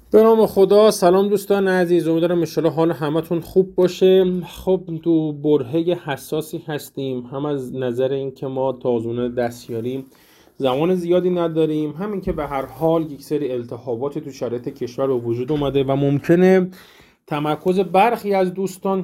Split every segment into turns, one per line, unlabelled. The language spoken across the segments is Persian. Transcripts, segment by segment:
به نام خدا. سلام دوستان عزیز، امیدوارم انشالله حال همتون خوب باشه. خب تو برهه حساسی هستیم، هم از نظر این که ما تازونه دستیاریم، زمان زیادی نداریم، همین که به هر حال یک سری التهابات تو شرایط کشور به وجود اومده و ممکنه تمرکز برخی از دوستان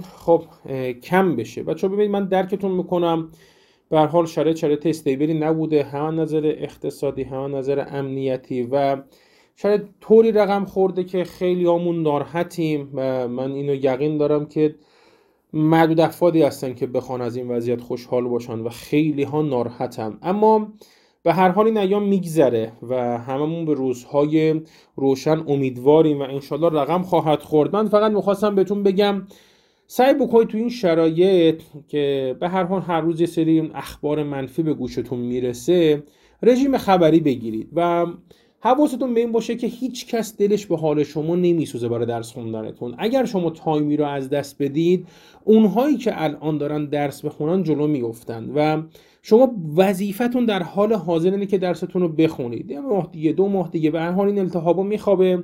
کم بشه. بچه‌ها ببینید، من درکتون میکنم، به هر حال شرایط استیبلی نبوده، هم نظر اقتصادی هم نظر امنیتی، و شاید طوری رقم خورده که خیلی همون ناراحتیم و من اینو یقین دارم که معدود افرادی هستن که بخوان از این وضعیت خوشحال باشن و خیلی ها ناراحتم. اما به هر حال این ایام میگذره و هممون به روزهای روشن امیدواریم و انشالله رقم خواهد خورد. من فقط میخواستم بهتون بگم سعی بکنید تو این شرایط که به هر حال هر روز یه سری اخبار منفی به گوشتون میرسه، رژیم خبری بگیرید و حواستون به این باشه که هیچ کس دلش به حال شما نمیسوزه برای درس خوندنتون. اگر شما تایمی رو از دست بدید، اونهایی که الان دارن درس بخونن جلو میافتن و شما وظیفتون در حال حاضر اینه که درستون رو بخونید. یه ماه دیگه، 2 ماه دیگه به هر حال این التهابا میخوابه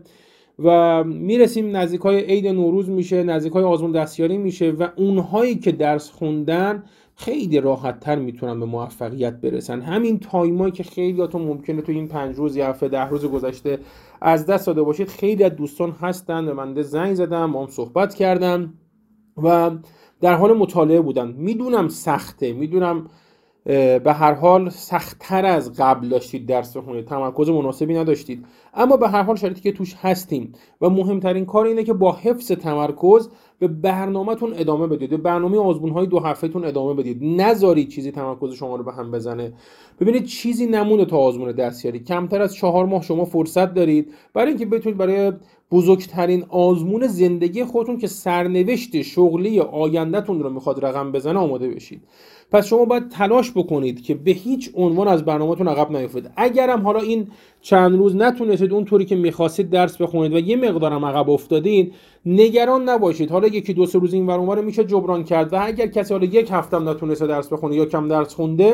و میرسیم نزدیکای عید نوروز میشه، نزدیکای آزمون دستیاری میشه و اونهایی که درس خوندن خیلی راحت تر میتونن به موفقیت برسن. همین تایمایی که خیلیاتون ممکنه تو این 5 روز یا هفته 10 روز گذشته از دست داده باشید، خیلی از دوستان هستن به من زنگ زدم، با هم صحبت کردم و در حال مطالعه بودن. میدونم سخته، میدونم به هر حال سخت‌تر از قبل داشتید درس بخونید، تمرکز مناسبی نداشتید، اما به هر حال شرایطی که توش هستیم و مهمترین کار اینه که با حفظ تمرکز به برنامه‌تون ادامه بدید، به برنامه آزمون‌های 2 هفته‌تون ادامه بدید، نذارید چیزی تمرکز شما رو به هم بزنه. ببینید چیزی نمونه تا آزمون دستیاری، کمتر از 4 ماه شما فرصت دارید برای اینکه بتونید برای بزرگترین آزمون زندگی خودتون که سرنوشت شغلی آینده‌تون رو میخواد رقم بزنه آماده بشید. پس شما باید تلاش بکنید که به هیچ عنوان از برنامه‌تون عقب نیفتید. اگرم حالا این چند روز نتونستید اونطوری که می‌خواستید درس بخونید و یه مقدارم عقب افتادین، نگران نباشید. حالا یکی دو سه روز این ور اون ور میشه جبران کرد و اگر کسی حالا یک هفته هم نتونسته درس بخونه یا کم درس خونده،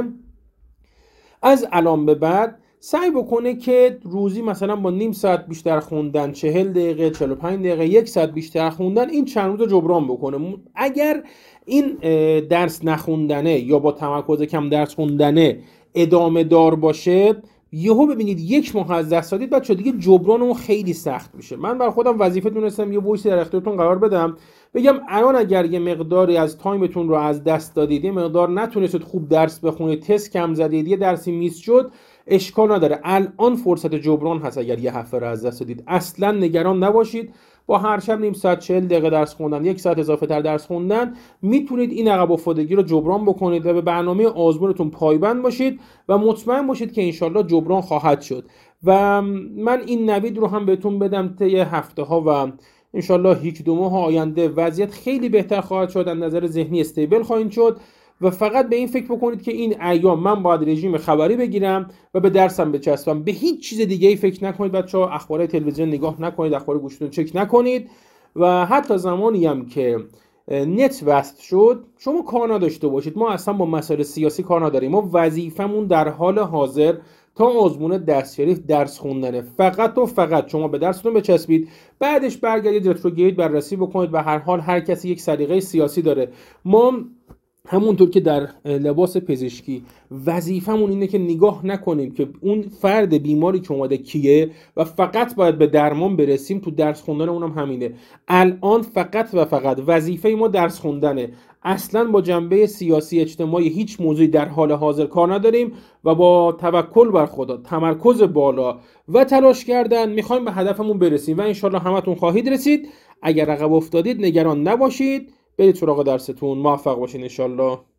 از الان به بعد سعی بکنه که روزی مثلا با نیم ساعت بیشتر خوندن، 40 دقیقه، 45 دقیقه، 1 ساعت بیشتر خوندن، این چند روز جبران بکنه. اگر این درس نخوندنه یا با تمرکز کم درس خوندنه ادامه دار باشه، یهو ببینید 1 ماه از دست دادید، بچه دیگه جبران اون خیلی سخت میشه. من بر خودم وظیفه دونستم یه وایسی در اختیارتون قرار بدم، بگم الان اگر یه مقداری از تایمتون رو از دست دادید، یه مقدار نتونستید خوب درس بخونید، تست کم زدید، یه درسی میس شد، اشکال نداره، الان فرصت جبران هست. اگر یه هفته رو از دست دادید اصلا نگران نباشید. با هر شب نیم ساعت 40 دقیقه درس خوندن، 1 ساعت اضافه تر درس خوندن، میتونید این عقب افتادگی رو جبران بکنید و به برنامه آزمونتون پایبند باشید و مطمئن باشید که انشالله جبران خواهد شد. و من این نوید رو هم بهتون بدم طی هفته ها و انشالله 1-2 ماه آینده وضعیت خیلی بهتر خواهد شد، از نظر ذهنی استیبل خواهید شد و فقط به این فکر بکنید که این ایام من باید رژیم خبری بگیرم و به درسم بچسبم. به هیچ چیز دیگه ای فکر نکنید بچه‌ها. اخبار تلویزیون نگاه نکنید، اخبار گوشتون چک نکنید و حتی زمانی هم که نت وصل شد شما کار نداشته باشید. ما اصلا با مسائل سیاسی کار نداریم. ما وظیفمون در حال حاضر تا آزمون دستیاری درس خوندنه. فقط و فقط شما به درستون بچسبید، بعدش برگردید رتروگرید بررسی بکنید. به هر حال هر کسی یک سلیقه سیاسی داره. ما همونطور که در لباس پزشکی وظیفمون اینه که نگاه نکنیم که اون فرد بیماری که اومده کیه و فقط باید به درمان برسیم. تو درس خوندن اونم همینه. الان فقط و فقط وظیفه ما درس خوندنه. اصلا با جنبه سیاسی اجتماعی هیچ موضوعی در حال حاضر کار نداریم و با توکل بر خدا، تمرکز بالا و تلاش کردن میخوایم به هدفمون برسیم و انشالله همتون خواهید رسید. اگر عقب افتادید نگران نباشید، برید سراغ درستون، موفق باشین انشالله.